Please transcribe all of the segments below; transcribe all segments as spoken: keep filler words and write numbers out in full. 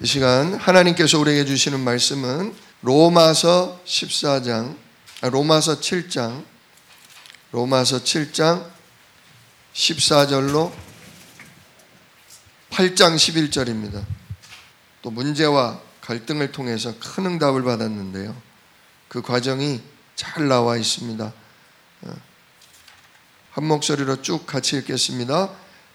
이 시간 하나님께서 우리에게 주시는 말씀은 로마서 십사 장, 아, 로마서 칠 장, 로마서 칠 장 십사 절로 팔 장 십일 절입니다. 또 문제와 갈등을 통해서 큰 응답을 받았는데요. 그 과정이 잘 나와 있습니다. 한 목소리로 쭉 같이 읽겠습니다.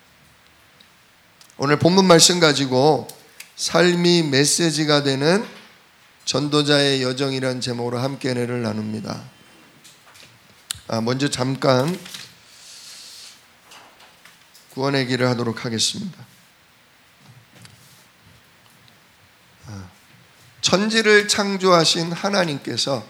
오늘 본문 말씀 가지고 삶이 메시지가 되는 전도자의 여정이라는 제목으로 함께 은혜를 나눕니다. 아, 먼저 잠깐 구원의 길을 하도록 하겠습니다. 아, 천지를 창조하신 하나님께서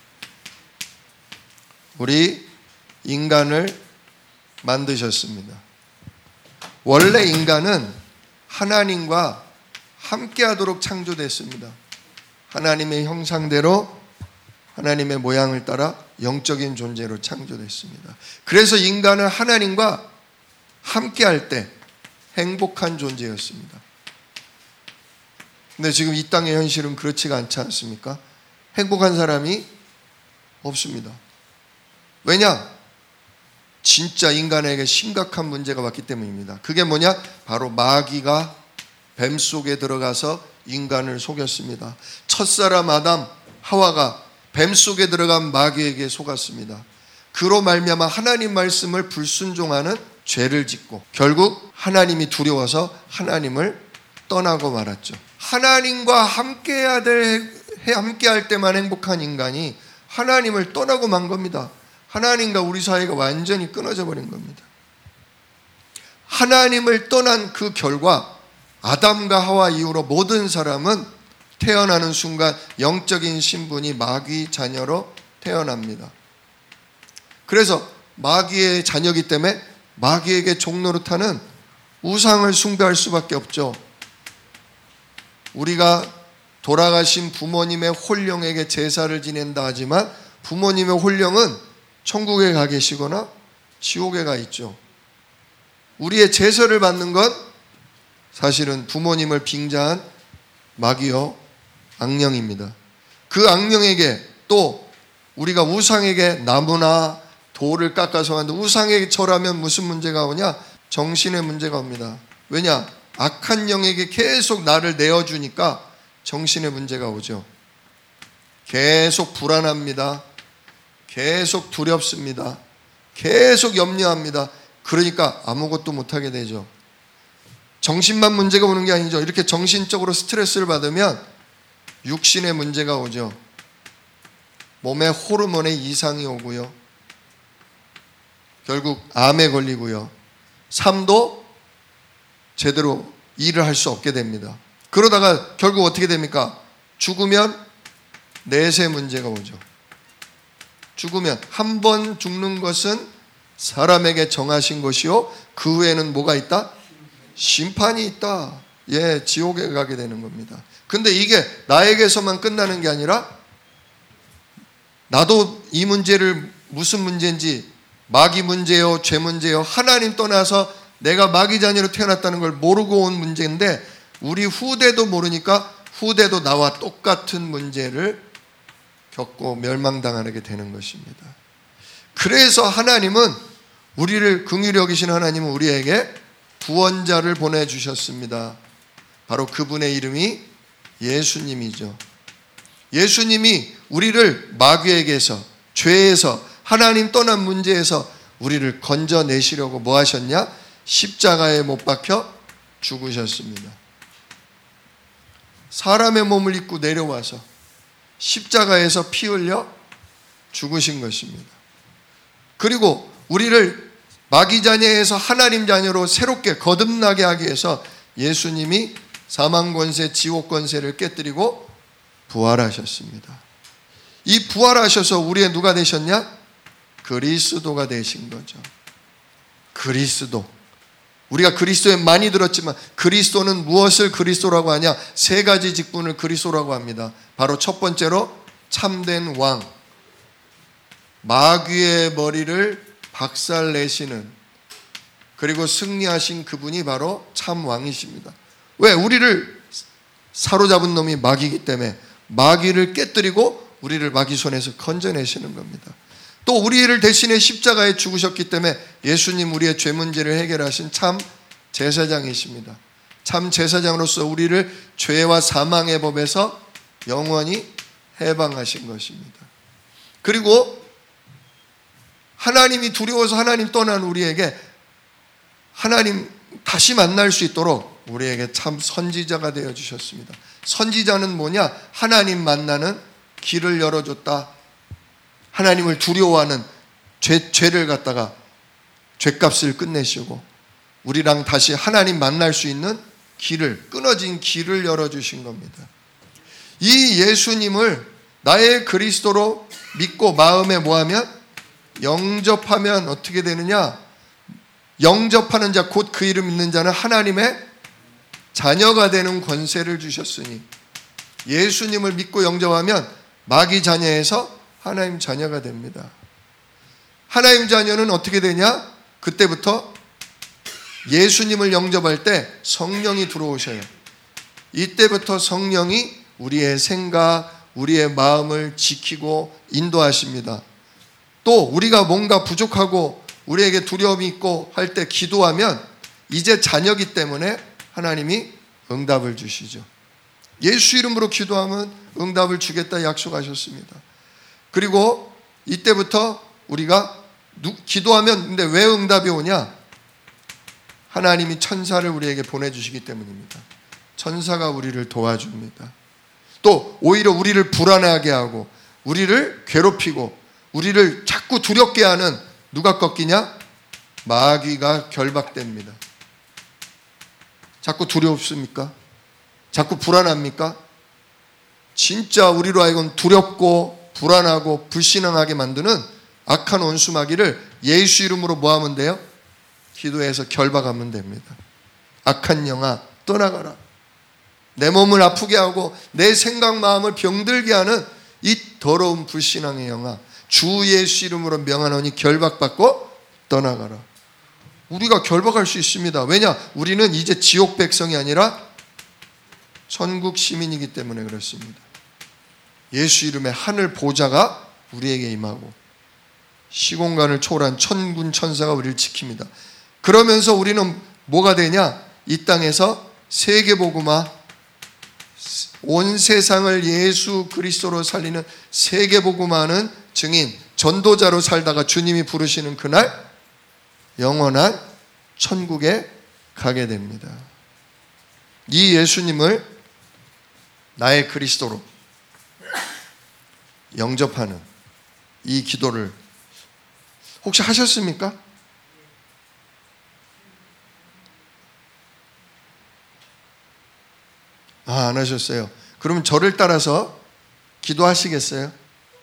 우리 인간을 만드셨습니다. 원래 인간은 하나님과 함께하도록 창조됐습니다. 하나님의 형상대로 하나님의 모양을 따라 영적인 존재로 창조됐습니다. 그래서 인간은 하나님과 함께할 때 행복한 존재였습니다. 근데 지금 이 땅의 현실은 그렇지가 않지 않습니까? 행복한 사람이 없습니다. 왜냐? 진짜 인간에게 심각한 문제가 왔기 때문입니다. 그게 뭐냐? 바로 마귀가 뱀 속에 들어가서 인간을 속였습니다. 첫사람 아담 하와가 뱀 속에 들어간 마귀에게 속았습니다. 그로 말미암아 하나님 말씀을 불순종하는 죄를 짓고 결국 하나님이 두려워서 하나님을 떠나고 말았죠. 하나님과 함께해야 될, 함께할 때만 행복한 인간이 하나님을 떠나고 만 겁니다. 하나님과 우리 사이가 완전히 끊어져 버린 겁니다. 하나님을 떠난 그 결과 아담과 하와 이후로 모든 사람은 태어나는 순간 영적인 신분이 마귀 자녀로 태어납니다. 그래서 마귀의 자녀이기 때문에 마귀에게 종노릇하는 우상을 숭배할 수밖에 없죠. 우리가 돌아가신 부모님의 홀령에게 제사를 지낸다 하지만 부모님의 홀령은 천국에 가 계시거나 지옥에 가 있죠. 우리의 제사를 받는 건 사실은 부모님을 빙자한 마귀요 악령입니다. 그 악령에게 또 우리가 우상에게 나무나 돌을 깎아서 만든 우상에게 절하면 무슨 문제가 오냐? 정신의 문제가 옵니다. 왜냐? 악한 영에게 계속 나를 내어주니까 정신의 문제가 오죠. 계속 불안합니다. 계속 두렵습니다. 계속 염려합니다. 그러니까 아무것도 못하게 되죠. 정신만 문제가 오는 게 아니죠. 이렇게 정신적으로 스트레스를 받으면 육신의 문제가 오죠. 몸에 호르몬의 이상이 오고요. 결국 암에 걸리고요. 삶도 제대로 일을 할 수 없게 됩니다. 그러다가 결국 어떻게 됩니까? 죽으면 내세 문제가 오죠. 죽으면 한 번 죽는 것은 사람에게 정하신 것이요 그 후에는 뭐가 있다? 심판이 있다. 예, 지옥에 가게 되는 겁니다. 근데 이게 나에게서만 끝나는 게 아니라 나도 이 문제를 무슨 문제인지 마귀 문제요 죄 문제요 하나님 떠나서 내가 마귀 자녀로 태어났다는 걸 모르고 온 문제인데 우리 후대도 모르니까 후대도 나와 똑같은 문제를 겪고 멸망당하게 되는 것입니다. 그래서 하나님은 우리를 긍휼히 여기신 하나님은 우리에게 구원자를 보내주셨습니다. 바로 그분의 이름이 예수님이죠. 예수님이 우리를 마귀에게서 죄에서 하나님 떠난 문제에서 우리를 건져내시려고 뭐 하셨냐? 십자가에 못 박혀 죽으셨습니다. 사람의 몸을 입고 내려와서 십자가에서 피 흘려 죽으신 것입니다. 그리고 우리를 마귀 자녀에서 하나님 자녀로 새롭게 거듭나게 하기 위해서 예수님이 사망 권세, 지옥 권세를 깨뜨리고 부활하셨습니다. 이 부활하셔서 우리의 누가 되셨냐? 그리스도가 되신 거죠. 그리스도. 우리가 그리스도에 많이 들었지만 그리스도는 무엇을 그리스도라고 하냐? 세 가지 직분을 그리스도라고 합니다. 바로 첫 번째로 참된 왕, 마귀의 머리를 박살내시는, 그리고 승리하신 그분이 바로 참 왕이십니다. 왜? 우리를 사로잡은 놈이 마귀이기 때문에 마귀를 깨뜨리고 우리를 마귀 손에서 건져내시는 겁니다. 또 우리를 대신에 십자가에 죽으셨기 때문에 예수님 우리의 죄 문제를 해결하신 참 제사장이십니다. 참 제사장으로서 우리를 죄와 사망의 법에서 영원히 해방하신 것입니다. 그리고 하나님이 두려워서 하나님 떠난 우리에게 하나님 다시 만날 수 있도록 우리에게 참 선지자가 되어주셨습니다. 선지자는 뭐냐? 하나님 만나는 길을 열어줬다. 하나님을 두려워하는 죄, 죄를 갖다가 죄값을 끝내시고 우리랑 다시 하나님 만날 수 있는 길을, 끊어진 길을 열어주신 겁니다. 이 예수님을 나의 그리스도로 믿고 마음에 뭐하면? 영접하면 어떻게 되느냐? 영접하는 자 곧 그 이름 믿는 자는 하나님의 자녀가 되는 권세를 주셨으니 예수님을 믿고 영접하면 마귀 자녀에서 하나님 자녀가 됩니다. 하나님 자녀는 어떻게 되냐? 그때부터 예수님을 영접할 때 성령이 들어오셔요. 이때부터 성령이 우리의 생각, 우리의 마음을 지키고 인도하십니다. 또 우리가 뭔가 부족하고 우리에게 두려움이 있고 할 때 기도하면 이제 자녀이기 때문에 하나님이 응답을 주시죠. 예수 이름으로 기도하면 응답을 주겠다 약속하셨습니다. 그리고 이때부터 우리가 기도하면 근데 왜 응답이 오냐? 하나님이 천사를 우리에게 보내주시기 때문입니다. 천사가 우리를 도와줍니다. 또 오히려 우리를 불안하게 하고 우리를 괴롭히고 우리를 자꾸 두렵게 하는 누가 꺾이냐? 마귀가 결박됩니다. 자꾸 두렵습니까? 자꾸 불안합니까? 진짜 우리로 하여금 두렵고 불안하고 불신앙하게 만드는 악한 원수 마귀를 예수 이름으로 뭐 하면 돼요? 기도해서 결박하면 됩니다. 악한 영아 떠나가라. 내 몸을 아프게 하고 내 생각 마음을 병들게 하는 이 더러운 불신앙의 영아 주 예수 이름으로 명하노니 결박받고 떠나가라. 우리가 결박할 수 있습니다. 왜냐? 우리는 이제 지옥 백성이 아니라 천국 시민이기 때문에 그렇습니다. 예수 이름의 하늘 보좌가 우리에게 임하고 시공간을 초월한 천군 천사가 우리를 지킵니다. 그러면서 우리는 뭐가 되냐? 이 땅에서 세계복음화, 온 세상을 예수 그리스도로 살리는 세계복음화하는 증인, 전도자로 살다가 주님이 부르시는 그날 영원한 천국에 가게 됩니다. 이 예수님을 나의 그리스도로 영접하는 이 기도를 혹시 하셨습니까? 아, 안 하셨어요. 그러면 저를 따라서 기도하시겠어요?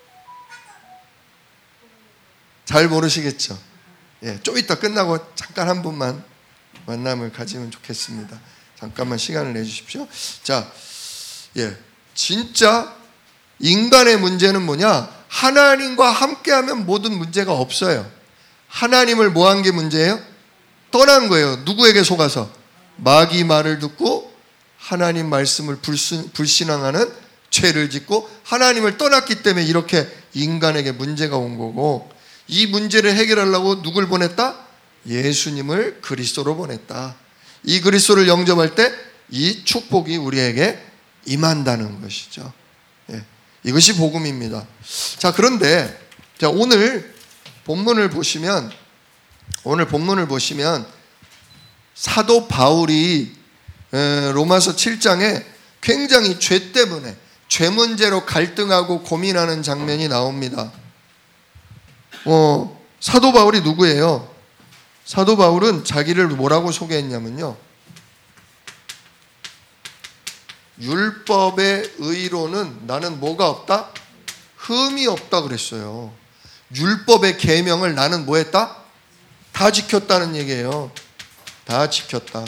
잘 모르시겠죠? 예, 좀 이따 끝나고 잠깐 한 분만 만남을 가지면 좋겠습니다. 잠깐만 시간을 내주십시오. 자, 예, 진짜 인간의 문제는 뭐냐? 하나님과 함께하면 모든 문제가 없어요. 하나님을 뭐 한 게 문제예요? 떠난 거예요. 누구에게 속아서? 마귀 말을 듣고 하나님 말씀을 불신, 불신앙하는 죄를 짓고 하나님을 떠났기 때문에 이렇게 인간에게 문제가 온 거고, 이 문제를 해결하려고 누굴 보냈다? 예수님을 그리스도로 보냈다. 이 그리스도를 영접할 때 이 축복이 우리에게 임한다는 것이죠. 예, 이것이 복음입니다. 자, 그런데 자, 오늘 본문을 보시면 오늘 본문을 보시면 사도 바울이 로마서 칠 장에 굉장히 죄 때문에 죄 문제로 갈등하고 고민하는 장면이 나옵니다. 어, 사도 바울이 누구예요? 사도 바울은 자기를 뭐라고 소개했냐면요, 율법의 의로는 나는 뭐가 없다? 흠이 없다 그랬어요. 율법의 계명을 나는 뭐 했다? 다 지켰다는 얘기예요. 다 지켰다.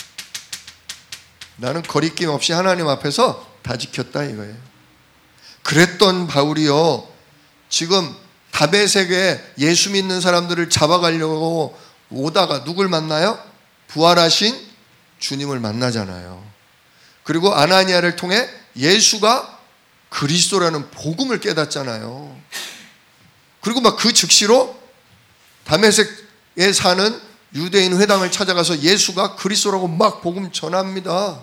나는 거리낌 없이 하나님 앞에서 다 지켰다 이거예요. 그랬던 바울이요, 지금 다메섹에 예수 믿는 사람들을 잡아가려고 오다가 누굴 만나요? 부활하신 주님을 만나잖아요. 그리고 아나니아를 통해 예수가 그리스도라는 복음을 깨닫잖아요. 그리고 막 그 즉시로 다메섹에 사는 유대인 회당을 찾아가서 예수가 그리스도라고 막 복음 전합니다.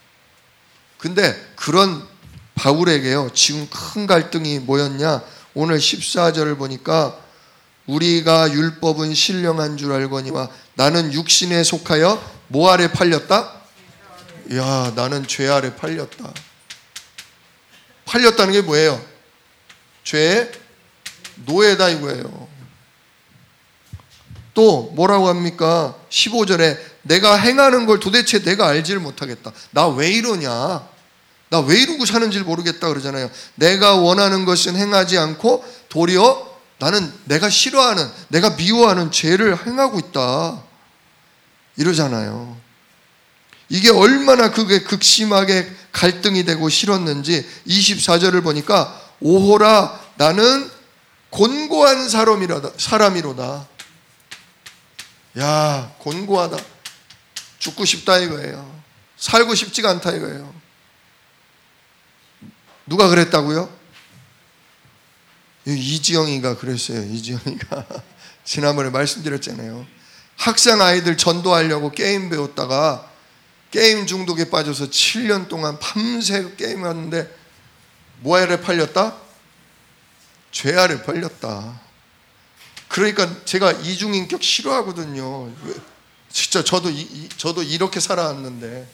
근데 그런 바울에게요, 지금 큰 갈등이 뭐였냐? 오늘 십사 절을 보니까 우리가 율법은 신령한 줄 알거니와 나는 육신에 속하여 뭐 아래 팔렸다? 야, 나는 죄 아래 팔렸다. 팔렸다는 게 뭐예요? 죄의 노예다 이거예요. 또 뭐라고 합니까? 십오 절에 내가 행하는 걸 도대체 내가 알지를 못하겠다. 나 왜 이러냐? 나 왜 이러고 사는지 모르겠다 그러잖아요. 내가 원하는 것은 행하지 않고 도리어 나는 내가 싫어하는, 내가 미워하는 죄를 행하고 있다 이러잖아요. 이게 얼마나 그게 극심하게 갈등이 되고 싫었는지 이십사 절을 보니까 오호라 나는 곤고한 사람이로다. 사람이로다. 야, 곤고하다. 죽고 싶다 이거예요. 살고 싶지가 않다 이거예요. 누가 그랬다고요? 이지영이가 그랬어요. 이지영이가 지난번에 말씀드렸잖아요. 학생 아이들 전도하려고 게임 배웠다가 게임 중독에 빠져서 칠 년 동안 밤새 게임하는데 뭐 아래 팔렸다? 죄 아래 팔렸다. 그러니까 제가 이중인격 싫어하거든요. 진짜 저도 이, 이, 저도 이렇게 살아왔는데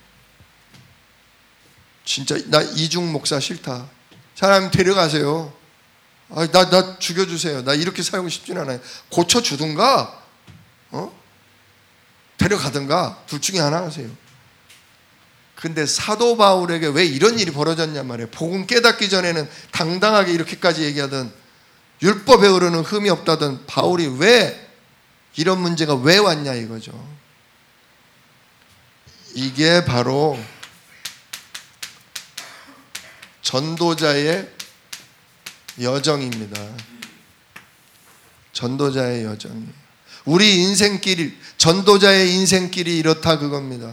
진짜 나 이중 목사 싫다. 사람 데려가세요. 아, 나, 나 죽여주세요. 나 이렇게 살고 싶진 않아요. 고쳐주든가 어? 데려가든가 둘 중에 하나 하세요. 근데 사도 바울에게 왜 이런 일이 벌어졌냔 말이에요. 복음 깨닫기 전에는 당당하게 이렇게까지 얘기하던, 율법에 흐르는 흠이 없다던 바울이 왜 이런 문제가 왜 왔냐 이거죠. 이게 바로 전도자의 여정입니다. 전도자의 여정이에요. 우리 인생길, 전도자의 인생길이 이렇다 그겁니다.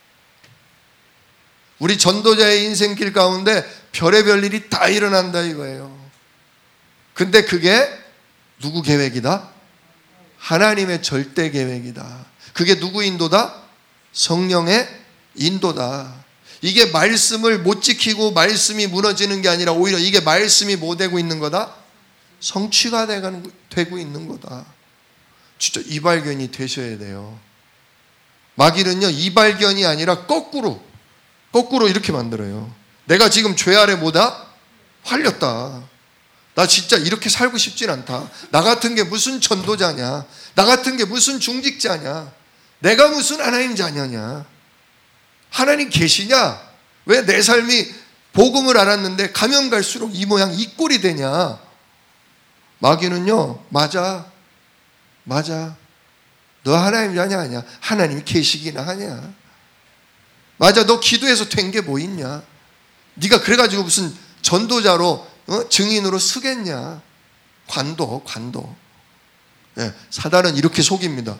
우리 전도자의 인생길 가운데 별의별 일이 다 일어난다 이거예요. 근데 그게 누구 계획이다? 하나님의 절대 계획이다. 그게 누구 인도다? 성령의 인도다. 이게 말씀을 못 지키고 말씀이 무너지는 게 아니라 오히려 이게 말씀이 뭐 되고 있는 거다? 성취가 되고 있는 거다. 진짜 이 발견이 되셔야 돼요. 마귀는요, 이 발견이 아니라 거꾸로 거꾸로 이렇게 만들어요. 내가 지금 죄 아래 뭐다? 팔렸다. 나 진짜 이렇게 살고 싶진 않다. 나 같은 게 무슨 전도자냐? 나 같은 게 무슨 중직자냐? 내가 무슨 하나님 자녀냐? 하나님 계시냐? 왜 내 삶이 복음을 알았는데 가면 갈수록 이 모양 이 꼴이 되냐? 마귀는요, 맞아. 맞아. 너 하나님 자녀 아니야? 하나님이 계시기나 하냐? 맞아. 너 기도해서 된 게 뭐 있냐? 네가 그래가지고 무슨 전도자로 어? 증인으로 쓰겠냐? 관도, 관도. 예, 사단은 이렇게 속입니다.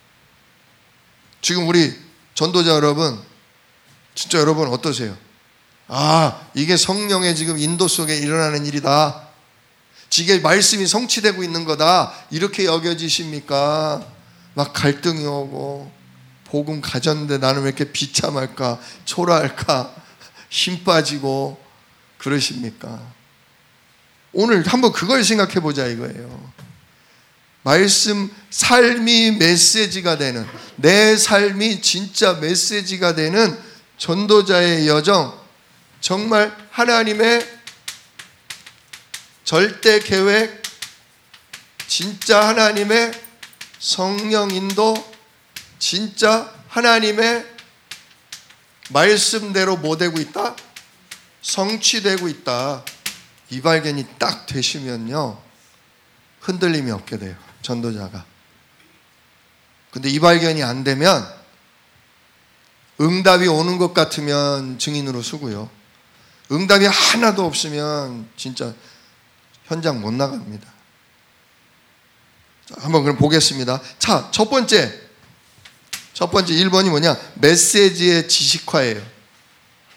지금 우리 전도자 여러분, 진짜 여러분 어떠세요? 아, 이게 성령의 지금 인도 속에 일어나는 일이다. 이게 말씀이 성취되고 있는 거다. 이렇게 여겨지십니까? 막 갈등이 오고 복음 가졌는데 나는 왜 이렇게 비참할까? 초라할까? 힘 빠지고 그러십니까? 오늘 한번 그걸 생각해 보자 이거예요. 말씀, 삶이 메시지가 되는, 내 삶이 진짜 메시지가 되는 전도자의 여정, 정말 하나님의 절대 계획, 진짜 하나님의 성령 인도, 진짜 하나님의 말씀대로 뭐 되고 있다? 성취되고 있다. 이 발견이 딱 되시면요, 흔들림이 없게 돼요, 전도자가. 근데 이 발견이 안 되면 응답이 오는 것 같으면 증인으로 쓰고요, 응답이 하나도 없으면 진짜 현장 못 나갑니다. 자, 한번 그럼 보겠습니다. 자, 첫 번째 첫 번째 일 번이 뭐냐? 메시지의 지식화예요.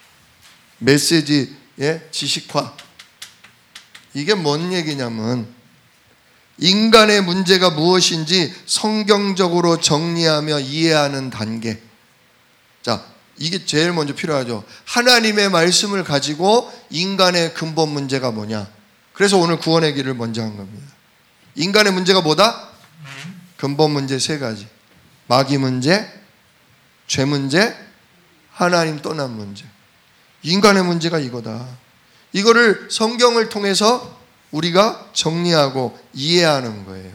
메시지의 지식화. 이게 뭔 얘기냐면 인간의 문제가 무엇인지 성경적으로 정리하며 이해하는 단계. 자, 이게 제일 먼저 필요하죠. 하나님의 말씀을 가지고 인간의 근본 문제가 뭐냐. 그래서 오늘 구원의 길을 먼저 한 겁니다. 인간의 문제가 뭐다? 근본 문제 세 가지. 마귀 문제, 죄 문제, 하나님 떠난 문제. 인간의 문제가 이거다. 이거를 성경을 통해서 우리가 정리하고 이해하는 거예요.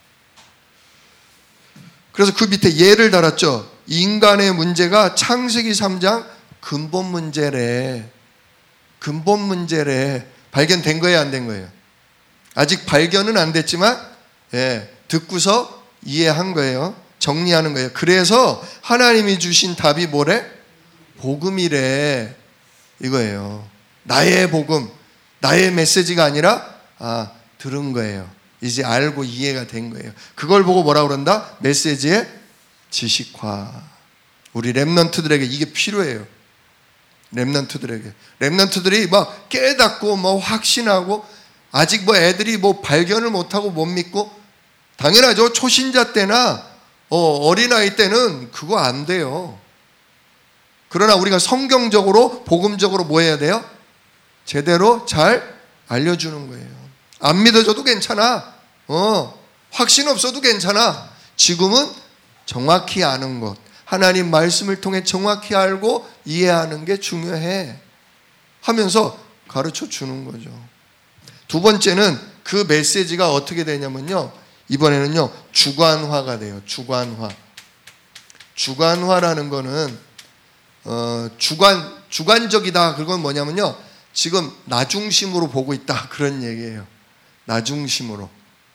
그래서 그 밑에 예를 달았죠. 인간의 문제가 창세기 삼 장 근본 문제래. 근본 문제래. 발견된 거예요, 안 된 거예요? 아직 발견은 안 됐지만 예, 듣고서 이해한 거예요. 정리하는 거예요. 그래서 하나님이 주신 답이 뭐래? 복음이래. 이거예요. 나의 복음, 나의 메시지가 아니라 아, 들은 거예요. 이제 알고 이해가 된 거예요. 그걸 보고 뭐라고 그런다? 메시지의 지식화. 우리 렘넌트들에게 이게 필요해요. 렘넌트들에게. 렘넌트들이 막 깨닫고 뭐 확신하고 아직 뭐 애들이 뭐 발견을 못하고 못 믿고 당연하죠. 초신자 때나 어, 어린아이 때는 그거 안 돼요. 그러나 우리가 성경적으로 복음적으로 뭐 해야 돼요? 제대로 잘 알려주는 거예요. 안 믿어줘도 괜찮아. 어, 확신 없어도 괜찮아. 지금은 정확히 아는 것, 하나님 말씀을 통해 정확히 알고 이해하는 게 중요해 하면서 가르쳐 주는 거죠. 두 번째는 그 메시지가 어떻게 되냐면요, 이번에는요 주관화가 돼요. 주관화. 주관화라는 거는 어, 주관, 주관적이다. 그건 뭐냐면요, 지금 나 중심으로 보고 있다. 그런 얘기예요. 나 중심으로.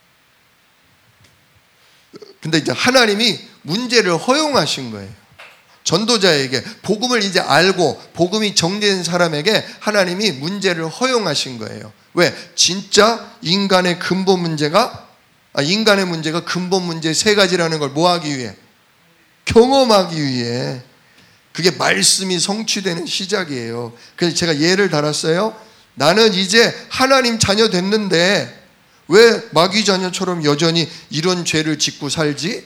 근데 이제 하나님이 문제를 허용하신 거예요. 전도자에게 복음을 이제 알고 복음이 정리된 사람에게 하나님이 문제를 허용하신 거예요. 왜? 진짜 인간의 근본 문제가 아, 인간의 문제가 근본 문제 세 가지라는 걸 뭐 하기 위해? 경험하기 위해. 그게 말씀이 성취되는 시작이에요. 그래서 제가 예를 달았어요. 나는 이제 하나님 자녀 됐는데 왜 마귀 자녀처럼 여전히 이런 죄를 짓고 살지?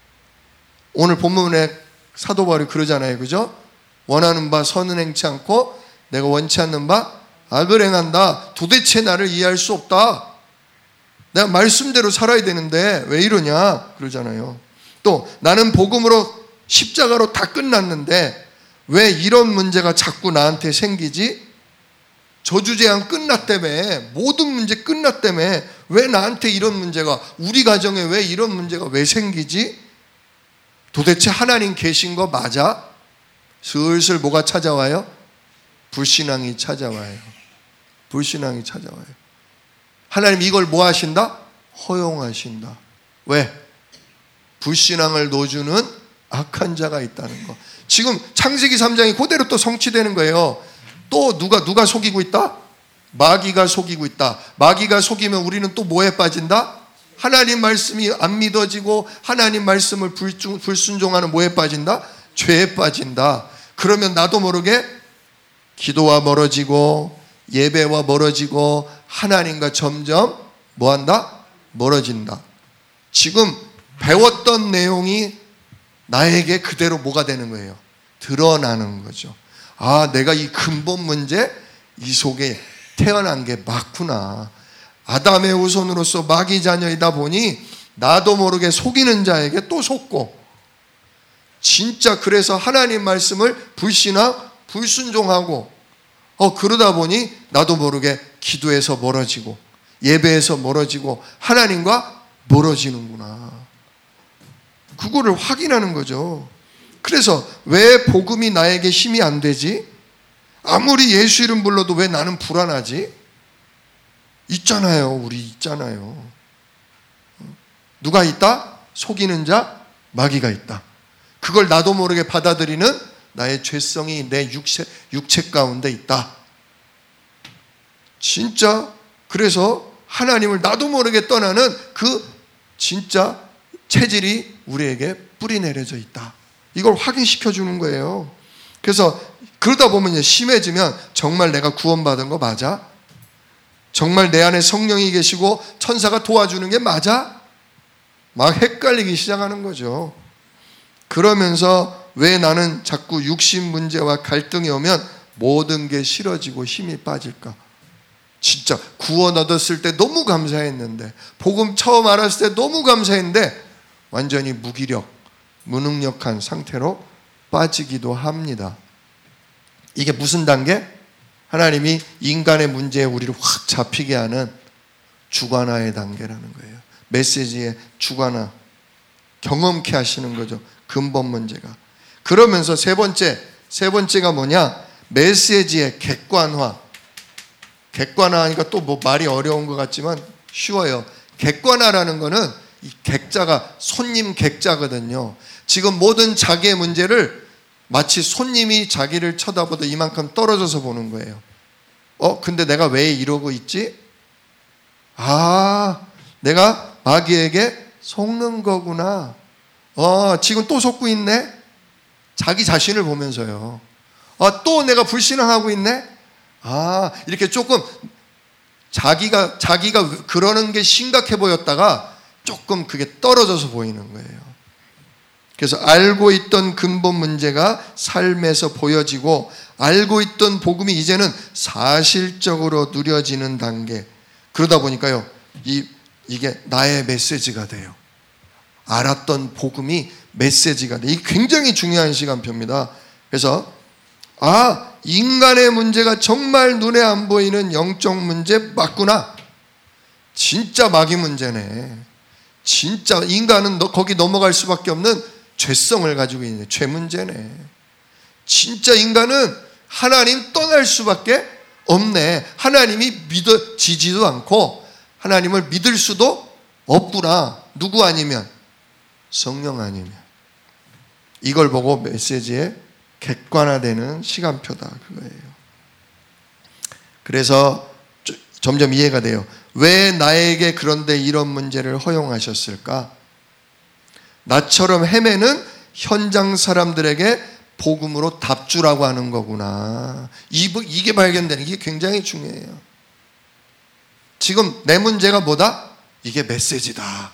오늘 본문에 사도 바울이 그러잖아요. 그죠? 원하는 바 선은 행치 않고 내가 원치 않는 바 악을 행한다. 도대체 나를 이해할 수 없다. 내가 말씀대로 살아야 되는데 왜 이러냐? 그러잖아요. 또 나는 복음으로 십자가로 다 끝났는데 왜 이런 문제가 자꾸 나한테 생기지? 저주재앙 끝났다며, 모든 문제 끝났다며 왜 나한테 이런 문제가, 우리 가정에 왜 이런 문제가 왜 생기지? 도대체 하나님 계신 거 맞아? 슬슬 뭐가 찾아와요? 불신앙이 찾아와요. 불신앙이 찾아와요. 하나님 이걸 뭐 하신다? 허용하신다. 왜? 불신앙을 놓주는 악한 자가 있다는 거. 지금 창세기 삼 장이 그대로 또 성취되는 거예요. 또 누가 누가 속이고 있다? 마귀가 속이고 있다. 마귀가 속이면 우리는 또 뭐에 빠진다? 하나님 말씀이 안 믿어지고 하나님 말씀을 불중, 불순종하는 뭐에 빠진다? 죄에 빠진다. 그러면 나도 모르게 기도와 멀어지고 예배와 멀어지고 하나님과 점점 뭐한다? 멀어진다. 지금 배웠던 내용이 나에게 그대로 뭐가 되는 거예요? 드러나는 거죠. 아, 내가 이 근본 문제 이 속에 태어난 게 맞구나. 아담의 후손으로서 마귀 자녀이다 보니 나도 모르게 속이는 자에게 또 속고, 진짜 그래서 하나님 말씀을 불신하고 불순종하고 어 그러다 보니 나도 모르게 기도에서 멀어지고 예배에서 멀어지고 하나님과 멀어지는구나. 그거를 확인하는 거죠. 그래서 왜 복음이 나에게 힘이 안 되지? 아무리 예수 이름 불러도 왜 나는 불안하지? 있잖아요. 우리 있잖아요. 누가 있다? 속이는 자, 마귀가 있다. 그걸 나도 모르게 받아들이는 나의 죄성이 내 육체, 육체 가운데 있다. 진짜 그래서 하나님을 나도 모르게 떠나는 그 진짜 체질이 우리에게 뿌리 내려져 있다. 이걸 확인시켜 주는 거예요. 그래서 그러다 보면 심해지면 정말 내가 구원받은 거 맞아? 정말 내 안에 성령이 계시고 천사가 도와주는 게 맞아? 막 헷갈리기 시작하는 거죠. 그러면서 왜 나는 자꾸 육신 문제와 갈등이 오면 모든 게 싫어지고 힘이 빠질까? 진짜 구원 얻었을 때 너무 감사했는데, 복음 처음 알았을 때 너무 감사했는데 완전히 무기력, 무능력한 상태로 빠지기도 합니다. 이게 무슨 단계? 하나님이 인간의 문제에 우리를 확 잡히게 하는 주관화의 단계라는 거예요. 메시지의 주관화, 경험케 하시는 거죠. 근본 문제가. 그러면서 세 번째, 세 번째가 뭐냐? 메시지의 객관화. 객관화하니까 또 뭐 말이 어려운 것 같지만 쉬워요. 객관화라는 거는 이 객자가 손님 객자거든요. 지금 모든 자기의 문제를 마치 손님이 자기를 쳐다보다 이만큼 떨어져서 보는 거예요. 어, 근데 내가 왜 이러고 있지? 아, 내가 마귀에게 속는 거구나. 어, 지금 또 속고 있네? 자기 자신을 보면서요. 아, 또 내가 불신앙하고 있네? 아, 이렇게 조금 자기가, 자기가 그러는 게 심각해 보였다가 조금 그게 떨어져서 보이는 거예요. 그래서 알고 있던 근본 문제가 삶에서 보여지고, 알고 있던 복음이 이제는 사실적으로 누려지는 단계. 그러다 보니까요, 이, 이게 나의 메시지가 돼요. 알았던 복음이 메시지가 돼. 이게 굉장히 중요한 시간표입니다. 그래서 아, 인간의 문제가 정말 눈에 안 보이는 영적 문제 맞구나. 진짜 마귀 문제네. 진짜 인간은 너, 거기 넘어갈 수밖에 없는 죄성을 가지고 있네. 죄 문제네. 진짜 인간은 하나님 떠날 수밖에 없네. 하나님이 믿어지지도 않고 하나님을 믿을 수도 없구나. 누구 아니면? 성령 아니면. 이걸 보고 메시지에 객관화되는 시간표다, 그거예요. 그래서 점점 이해가 돼요. 왜 나에게 그런데 이런 문제를 허용하셨을까? 나처럼 헤매는 현장 사람들에게 복음으로 답주라고 하는 거구나. 이게 발견되는 게 굉장히 중요해요. 지금 내 문제가 뭐다? 이게 메시지다.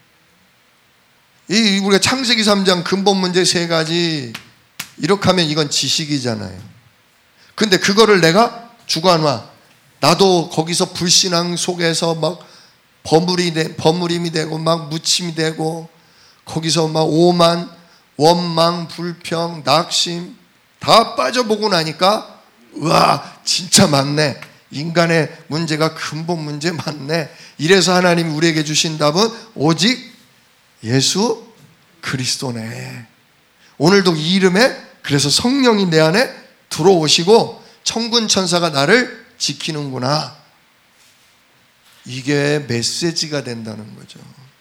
이 우리가 창세기 삼 장 근본 문제 세 가지 이렇게 하면 이건 지식이잖아요. 근데 그거를 내가 주관화, 나도 거기서 불신앙 속에서 막 버무리, 버무림이 되고 막 무침이 되고 거기서 막 오만, 원망, 불평, 낙심 다 빠져보고 나니까 우와, 진짜 맞네. 인간의 문제가 근본 문제 맞네. 이래서 하나님이 우리에게 주신 답은 오직 예수 그리스도네. 오늘도 이 이름에 그래서 성령이 내 안에 들어오시고 천군 천사가 나를 지키는구나. 이게 메시지가 된다는 거죠.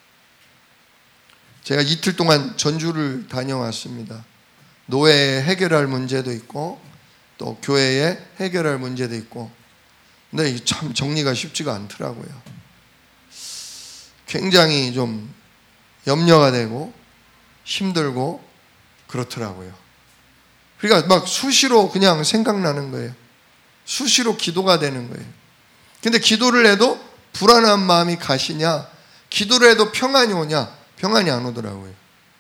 제가 이틀 동안 전주를 다녀왔습니다. 노예에 해결할 문제도 있고 또 교회에 해결할 문제도 있고, 근데 참 정리가 쉽지가 않더라고요. 굉장히 좀 염려가 되고 힘들고 그렇더라고요. 그러니까 막 수시로 그냥 생각나는 거예요. 수시로 기도가 되는 거예요. 근데 기도를 해도 불안한 마음이 가시냐, 기도를 해도 평안이 오냐, 평안이 안 오더라고요.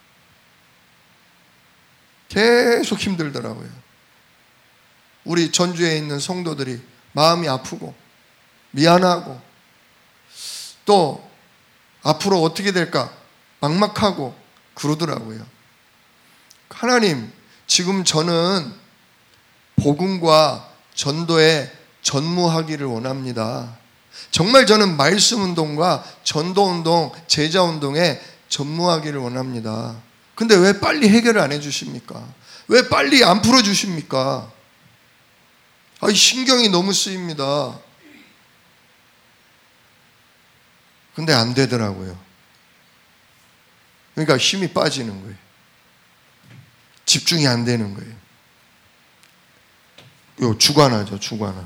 계속 힘들더라고요. 우리 전주에 있는 성도들이 마음이 아프고 미안하고 또 앞으로 어떻게 될까 막막하고 그러더라고요. 하나님, 지금 저는 복음과 전도에 전무하기를 원합니다. 정말 저는 말씀 운동과 전도 운동, 제자 운동에 전무하기를 원합니다. 근데 왜 빨리 해결을 안 해주십니까? 왜 빨리 안 풀어주십니까? 아, 신경이 너무 쓰입니다. 근데 안 되더라고요. 그러니까 힘이 빠지는 거예요. 집중이 안 되는 거예요. 요 주관하죠, 주관하.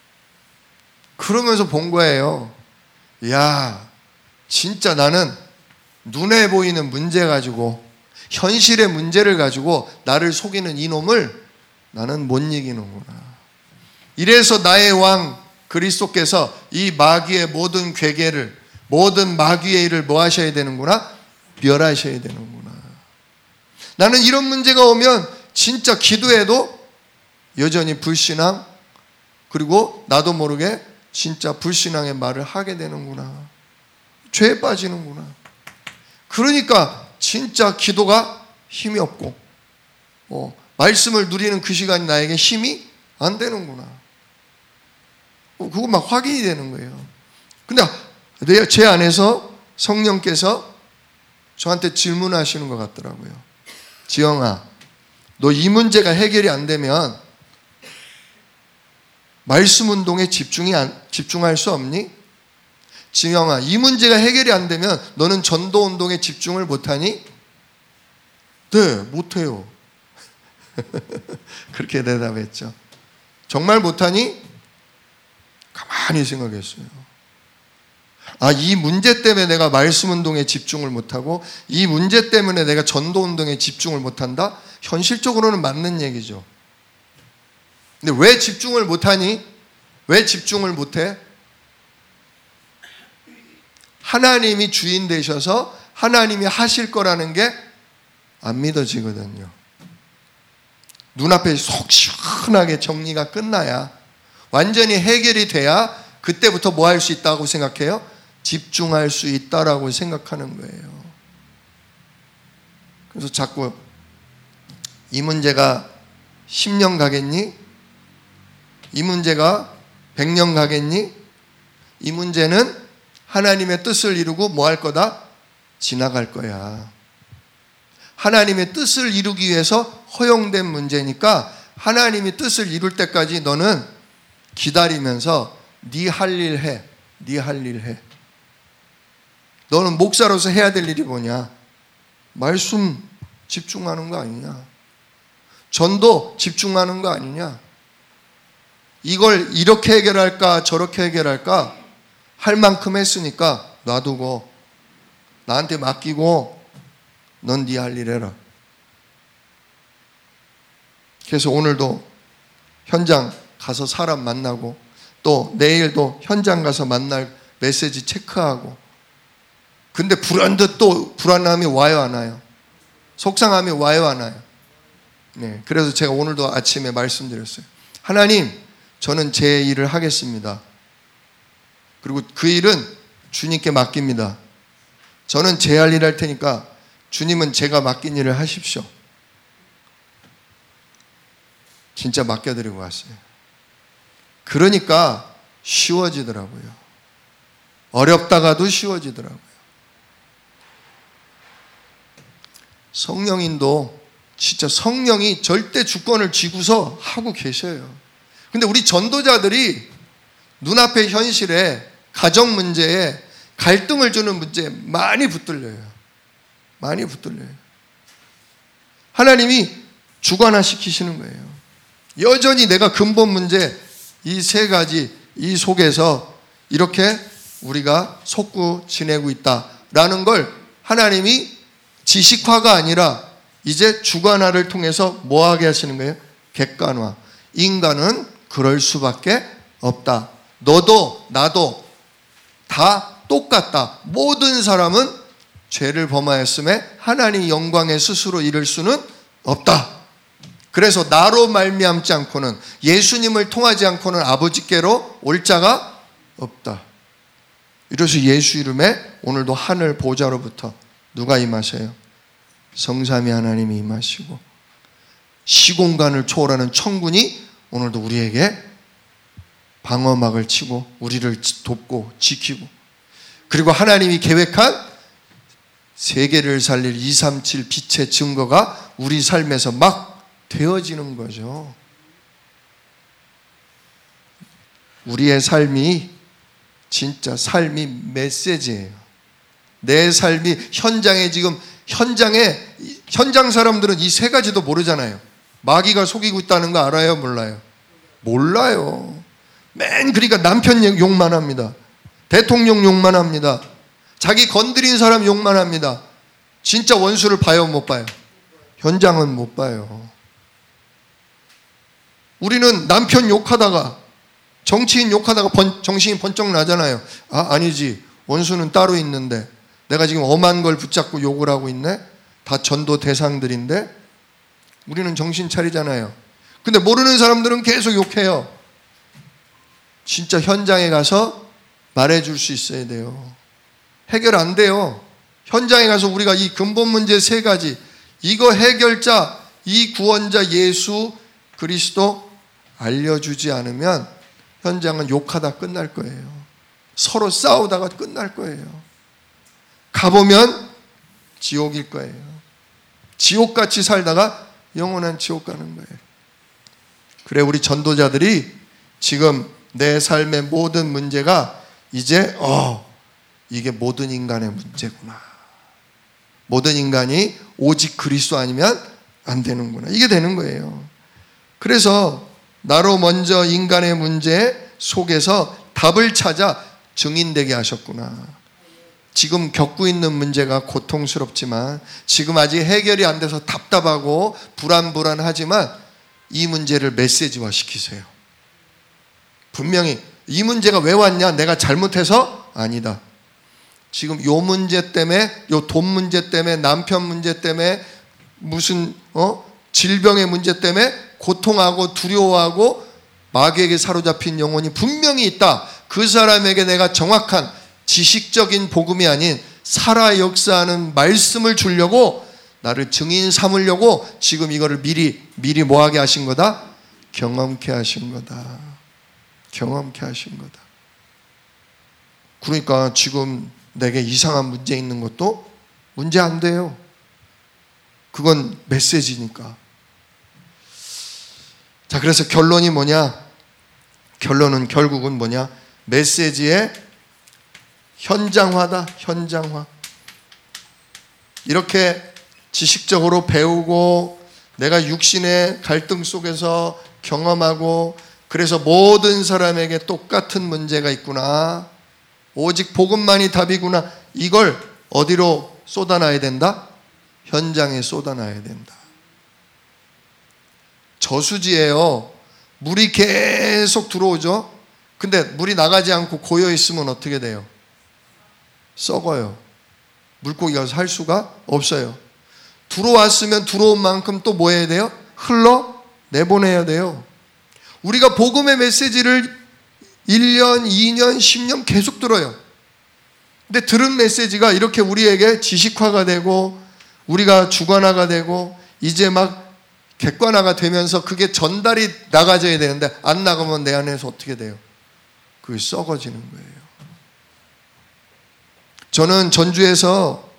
그러면서 본 거예요. 야, 진짜 나는 눈에 보이는 문제 가지고, 현실의 문제를 가지고 나를 속이는 이놈을 나는 못 이기는구나. 이래서 나의 왕 그리스도께서 이 마귀의 모든 괴계를, 모든 마귀의 일을 뭐 하셔야 되는구나? 멸하셔야 되는구나. 나는 이런 문제가 오면 진짜 기도해도 여전히 불신앙, 그리고 나도 모르게 진짜 불신앙의 말을 하게 되는구나. 죄에 빠지는구나. 그러니까 진짜 기도가 힘이 없고, 뭐 말씀을 누리는 그 시간이 나에게 힘이 안 되는구나. 그거 막 확인이 되는 거예요. 근데 내, 제 안에서 성령께서 저한테 질문하시는 것 같더라고요. 지영아, 너 이 문제가 해결이 안 되면 말씀 운동에 집중이 안, 집중할 수 없니? 지영아, 이 문제가 해결이 안 되면 너는 전도 운동에 집중을 못하니? 네, 못해요. 그렇게 대답했죠. 정말 못하니? 가만히 생각했어요. 아, 이 문제 때문에 내가 말씀 운동에 집중을 못하고 이 문제 때문에 내가 전도 운동에 집중을 못한다? 현실적으로는 맞는 얘기죠. 근데 왜 집중을 못하니? 왜 집중을 못해? 하나님이 주인 되셔서 하나님이 하실 거라는 게 안 믿어지거든요. 눈앞에 속 시원하게 정리가 끝나야, 완전히 해결이 돼야 그때부터 뭐 할 수 있다고 생각해요? 집중할 수 있다라고 생각하는 거예요. 그래서 자꾸 이 문제가 십 년 가겠니? 이 문제가 백 년 가겠니? 이 문제는 하나님의 뜻을 이루고 뭐 할 거다? 지나갈 거야. 하나님의 뜻을 이루기 위해서 허용된 문제니까 하나님이 뜻을 이룰 때까지 너는 기다리면서 네 할 일 해. 네 할 일 해. 너는 목사로서 해야 될 일이 뭐냐? 말씀 집중하는 거 아니냐? 전도 집중하는 거 아니냐? 이걸 이렇게 해결할까 저렇게 해결할까 할 만큼 했으니까 놔두고 나한테 맡기고 넌 네 할 일 해라. 그래서 오늘도 현장 가서 사람 만나고 또 내일도 현장 가서 만날 메시지 체크하고, 근데 불안듯 또 불안함이 와요 안 와요? 속상함이 와요 안 와요? 네, 그래서 제가 오늘도 아침에 말씀드렸어요. 하나님, 저는 제 일을 하겠습니다. 그리고 그 일은 주님께 맡깁니다. 저는 제 할 일 할 테니까 주님은 제가 맡긴 일을 하십시오. 진짜 맡겨드리고 왔어요. 그러니까 쉬워지더라고요. 어렵다가도 쉬워지더라고요. 성령인도 진짜 성령이 절대 주권을 쥐고서 하고 계셔요. 근데 우리 전도자들이 눈앞의 현실에, 가정 문제에, 갈등을 주는 문제에 많이 붙들려요. 많이 붙들려요. 하나님이 주관화시키시는 거예요. 여전히 내가 근본 문제 이 세 가지 이 속에서 이렇게 우리가 속고 지내고 있다라는 걸 하나님이 지식화가 아니라 이제 주관화를 통해서 뭐 하게 하시는 거예요? 객관화. 인간은 그럴 수밖에 없다. 너도 나도 다 똑같다. 모든 사람은 죄를 범하였음에 하나님 영광에 스스로 이를 수는 없다. 그래서 나로 말미암지 않고는, 예수님을 통하지 않고는 아버지께로 올 자가 없다. 이래서 예수 이름에 오늘도 하늘 보좌로부터 누가 임하셔요? 성삼위 하나님이 임하시고 시공간을 초월하는 천군이 오늘도 우리에게 방어막을 치고 우리를 돕고 지키고, 그리고 하나님이 계획한 세계를 살릴 이백삼십칠 빛의 증거가 우리 삶에서 막 되어지는 거죠. 우리의 삶이 진짜 삶이 메시지예요. 내 삶이 현장에, 지금 현장에 현장 사람들은 이 세 가지도 모르잖아요. 마귀가 속이고 있다는 거 알아요? 몰라요? 몰라요. 맨 그러니까 남편 욕만 합니다. 대통령 욕만 합니다. 자기 건드린 사람 욕만 합니다. 진짜 원수를 봐요 못 봐요? 현장은 못 봐요. 우리는 남편 욕하다가, 정치인 욕하다가 번, 정신이 번쩍 나잖아요. 아, 아니지. 원수는 따로 있는데 내가 지금 엄한 걸 붙잡고 욕을 하고 있네? 다 전도 대상들인데? 우리는 정신 차리잖아요. 근데 모르는 사람들은 계속 욕해요. 진짜 현장에 가서 말해줄 수 있어야 돼요. 해결 안 돼요. 현장에 가서 우리가 이 근본 문제 세 가지, 이거 해결자, 이 구원자 예수 그리스도 알려주지 않으면 현장은 욕하다 끝날 거예요. 서로 싸우다가 끝날 거예요. 가보면 지옥일 거예요. 지옥같이 살다가 영원한 지옥 가는 거예요. 그래, 우리 전도자들이 지금 내 삶의 모든 문제가 이제 어 이게 모든 인간의 문제구나. 모든 인간이 오직 그리스도 아니면 안 되는구나. 이게 되는 거예요. 그래서 나로 먼저 인간의 문제 속에서 답을 찾아 증인되게 하셨구나. 지금 겪고 있는 문제가 고통스럽지만, 지금 아직 해결이 안 돼서 답답하고 불안불안하지만 이 문제를 메시지화 시키세요. 분명히 이 문제가 왜 왔냐? 내가 잘못해서? 아니다. 지금 요 문제 때문에, 요 돈 문제 때문에, 남편 문제 때문에, 무슨 어 질병의 문제 때문에 고통하고 두려워하고 마귀에게 사로잡힌 영혼이 분명히 있다. 그 사람에게 내가 정확한 지식적인 복음이 아닌 살아 역사하는 말씀을 주려고, 나를 증인 삼으려고 지금 이거를 미리 미리 뭐하게 하신 거다? 경험케 하신 거다. 경험케 하신 거다. 그러니까 지금 내게 이상한 문제 있는 것도 문제 안 돼요. 그건 메시지니까. 자, 그래서 결론이 뭐냐? 결론은 결국은 뭐냐? 메시지의 현장화다. 현장화. 이렇게 지식적으로 배우고 내가 육신의 갈등 속에서 경험하고, 그래서 모든 사람에게 똑같은 문제가 있구나, 오직 복음만이 답이구나, 이걸 어디로 쏟아놔야 된다? 현장에 쏟아놔야 된다. 저수지예요. 물이 계속 들어오죠. 근데 물이 나가지 않고 고여 있으면 어떻게 돼요? 썩어요. 물고기가 살 수가 없어요. 들어왔으면 들어온 만큼 또 뭐 해야 돼요? 흘러 내보내야 돼요. 우리가 복음의 메시지를 일 년, 이 년, 십 년 계속 들어요. 근데 들은 메시지가 이렇게 우리에게 지식화가 되고 우리가 주관화가 되고 이제 막 객관화가 되면서 그게 전달이 나가져야 되는데 안 나가면 내 안에서 어떻게 돼요? 그게 썩어지는 거예요. 저는 전주에서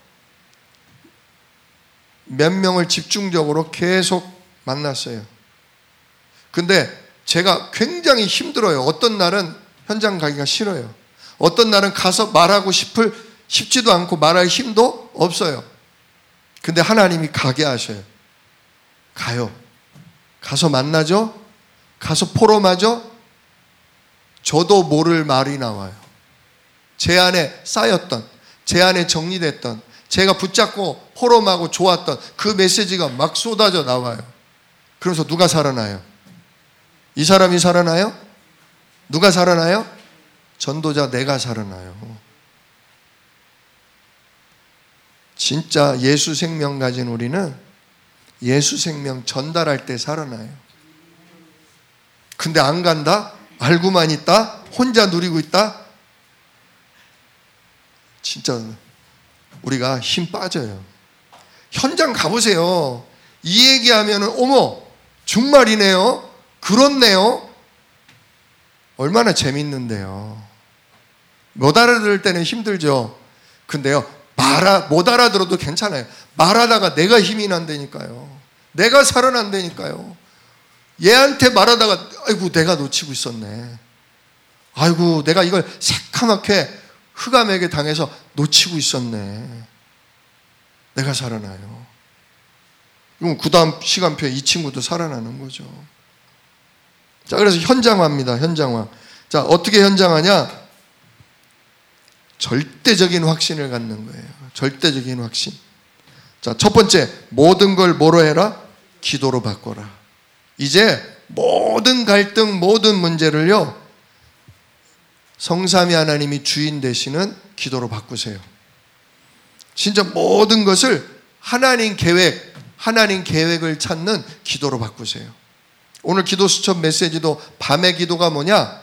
몇 명을 집중적으로 계속 만났어요. 근데 제가 굉장히 힘들어요. 어떤 날은 현장 가기가 싫어요. 어떤 날은 가서 말하고 싶을, 싶지도 않고 말할 힘도 없어요. 근데 하나님이 가게 하셔요. 가요. 가서 만나죠? 가서 포럼하죠? 저도 모를 말이 나와요. 제 안에 쌓였던, 제 안에 정리됐던, 제가 붙잡고 포럼하고 좋았던 그 메시지가 막 쏟아져 나와요. 그러면서 누가 살아나요? 이 사람이 살아나요? 누가 살아나요? 전도자 내가 살아나요. 진짜 예수 생명 가진 우리는 예수 생명 전달할 때 살아나요. 근데 안 간다? 알고만 있다? 혼자 누리고 있다? 진짜 우리가 힘 빠져요. 현장 가보세요. 이 얘기하면 어머 정말이네요. 그렇네요. 얼마나 재밌는데요. 못 알아들을 때는 힘들죠. 근데요, 말아, 못 알아들어도 괜찮아요. 말하다가 내가 힘이 난다니까요. 내가 살아난다니까요. 얘한테 말하다가 아이고 내가 놓치고 있었네. 아이고 내가 이걸 새카맣게 흑암에게 당해서 놓치고 있었네. 내가 살아나요. 그럼 그 다음 시간표에 이 친구도 살아나는 거죠. 자, 그래서 현장화입니다. 현장화. 자, 어떻게 현장하냐? 절대적인 확신을 갖는 거예요. 절대적인 확신. 자, 첫 번째, 모든 걸 뭐로 해라? 기도로 바꿔라. 이제 모든 갈등, 모든 문제를요, 성삼위 하나님이 주인 되시는 기도로 바꾸세요. 진짜 모든 것을 하나님 계획, 하나님 계획을 찾는 기도로 바꾸세요. 오늘 기도 수첩 메시지도 밤의 기도가 뭐냐?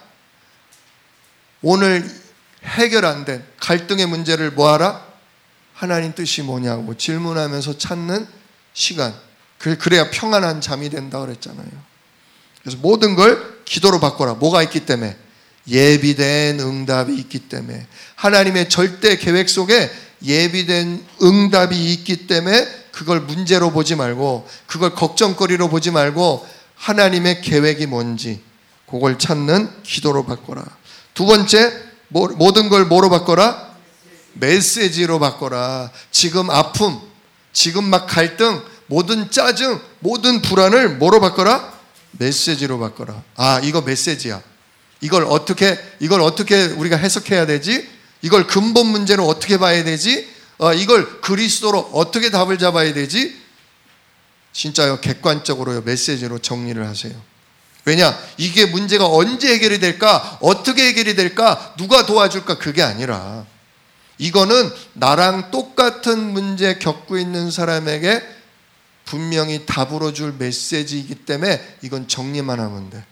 오늘 해결 안 된 갈등의 문제를 뭐하라? 하나님 뜻이 뭐냐고 질문하면서 찾는 시간. 그래야 평안한 잠이 된다 그랬잖아요. 그래서 모든 걸 기도로 바꿔라. 뭐가 있기 때문에? 예비된 응답이 있기 때문에. 하나님의 절대 계획 속에 예비된 응답이 있기 때문에 그걸 문제로 보지 말고, 그걸 걱정거리로 보지 말고 하나님의 계획이 뭔지 그걸 찾는 기도로 바꿔라. 두 번째, 모든 걸 뭐로 바꿔라? 메시지로 바꿔라. 지금 아픔, 지금 막 갈등, 모든 짜증, 모든 불안을 뭐로 바꿔라? 메시지로 바꿔라. 아, 이거 메시지야. 이걸 어떻게, 이걸 어떻게 우리가 해석해야 되지? 이걸 근본 문제로 어떻게 봐야 되지? 어, 이걸 그리스도로 어떻게 답을 잡아야 되지? 진짜요, 객관적으로요, 메시지로 정리를 하세요. 왜냐? 이게 문제가 언제 해결이 될까? 어떻게 해결이 될까? 누가 도와줄까? 그게 아니라 이거는 나랑 똑같은 문제 겪고 있는 사람에게 분명히 답으로 줄 메시지이기 때문에 이건 정리만 하면 돼.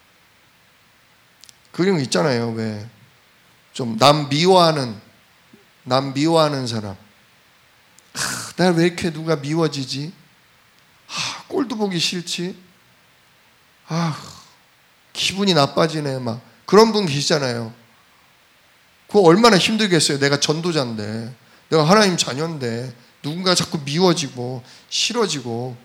그림 있잖아요. 왜? 좀 남 미워하는, 남 미워하는 사람. 나 왜 이렇게 누가 미워지지? 아, 꼴도 보기 싫지? 아, 기분이 나빠지네. 막 그런 분 계시잖아요. 그거 얼마나 힘들겠어요. 내가 전도자인데, 내가 하나님 자녀인데 누군가 자꾸 미워지고 싫어지고.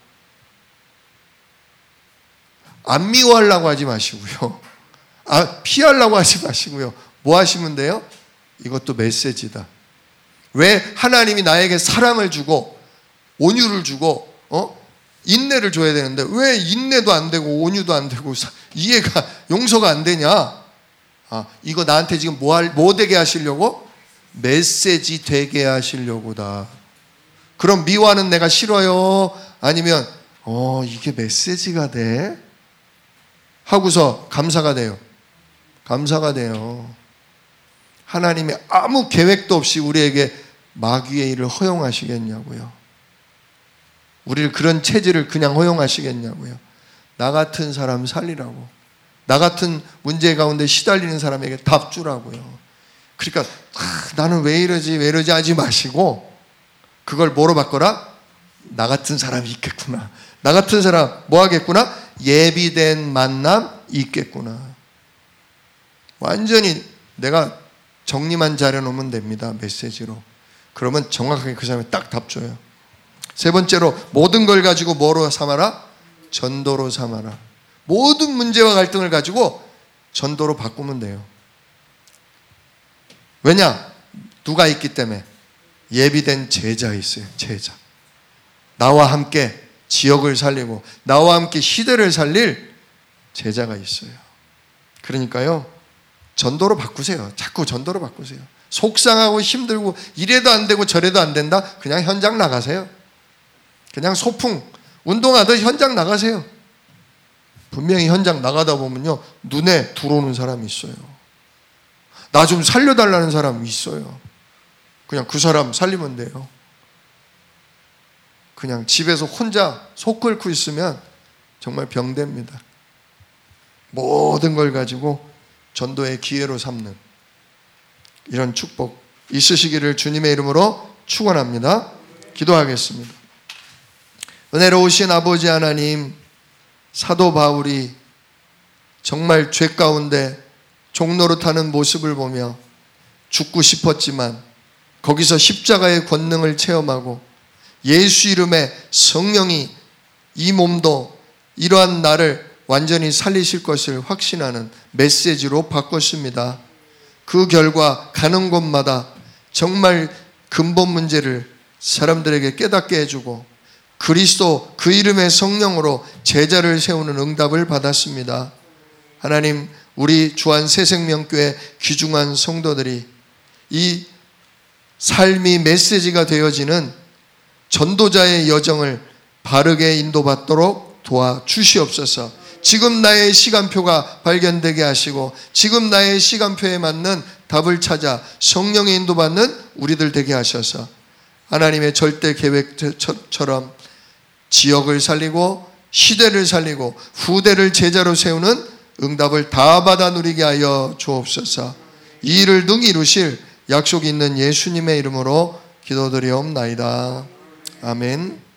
안 미워하려고 하지 마시고요. 아, 피하려고 하지 마시고요. 뭐 하시면 돼요? 이것도 메시지다. 왜 하나님이 나에게 사랑을 주고 온유를 주고 어? 인내를 줘야 되는데 왜 인내도 안 되고 온유도 안 되고 이해가, 용서가 안 되냐? 아, 이거 나한테 지금 뭐, 할, 뭐 되게 하시려고? 메시지 되게 하시려고다. 그럼 미워하는 내가 싫어요? 아니면 어, 이게 메시지가 돼? 하고서 감사가 돼요. 감사가 돼요. 하나님이 아무 계획도 없이 우리에게 마귀의 일을 허용하시겠냐고요. 우리를 그런 체질을 그냥 허용하시겠냐고요. 나 같은 사람 살리라고. 나 같은 문제 가운데 시달리는 사람에게 답 주라고요. 그러니까 아, 나는 왜 이러지 왜 이러지 하지 마시고 그걸 뭐로 바꿔라? 나 같은 사람이 있겠구나. 나 같은 사람 뭐 하겠구나? 예비된 만남 있겠구나. 완전히 내가 정리만 잘해놓으면 됩니다. 메시지로. 그러면 정확하게 그 사람이 딱 답 줘요. 세 번째로, 모든 걸 가지고 뭐로 삼아라? 전도로 삼아라. 모든 문제와 갈등을 가지고 전도로 바꾸면 돼요. 왜냐? 누가 있기 때문에. 예비된 제자 있어요. 제자. 나와 함께 지역을 살리고 나와 함께 시대를 살릴 제자가 있어요. 그러니까요, 전도로 바꾸세요. 자꾸 전도로 바꾸세요. 속상하고 힘들고 이래도 안 되고 저래도 안 된다? 그냥 현장 나가세요. 그냥 소풍 운동하듯 현장 나가세요. 분명히 현장 나가다 보면요, 눈에 들어오는 사람이 있어요. 나 좀 살려달라는 사람이 있어요. 그냥 그 사람 살리면 돼요. 그냥 집에서 혼자 속 끓고 있으면 정말 병됩니다. 모든 걸 가지고 전도의 기회로 삼는 이런 축복 있으시기를 주님의 이름으로 축원합니다. 기도하겠습니다. 은혜로우신 아버지 하나님, 사도 바울이 정말 죄 가운데 종노릇하는 모습을 보며 죽고 싶었지만 거기서 십자가의 권능을 체험하고 예수 이름의 성령이 이 몸도 이러한 나를 완전히 살리실 것을 확신하는 메시지로 바꿨습니다. 그 결과 가는 곳마다 정말 근본 문제를 사람들에게 깨닫게 해주고 그리스도 그 이름의 성령으로 제자를 세우는 응답을 받았습니다. 하나님, 우리 주한 새생명교회 귀중한 성도들이 이 삶이 메시지가 되어지는 전도자의 여정을 바르게 인도받도록 도와주시옵소서. 지금 나의 시간표가 발견되게 하시고 지금 나의 시간표에 맞는 답을 찾아 성령의 인도받는 우리들 되게 하셔서 하나님의 절대 계획처럼 지역을 살리고 시대를 살리고 후대를 제자로 세우는 응답을 다 받아 누리게 하여 주옵소서. 이 일을 능히 이루실 약속이 있는 예수님의 이름으로 기도드리옵나이다. 아멘.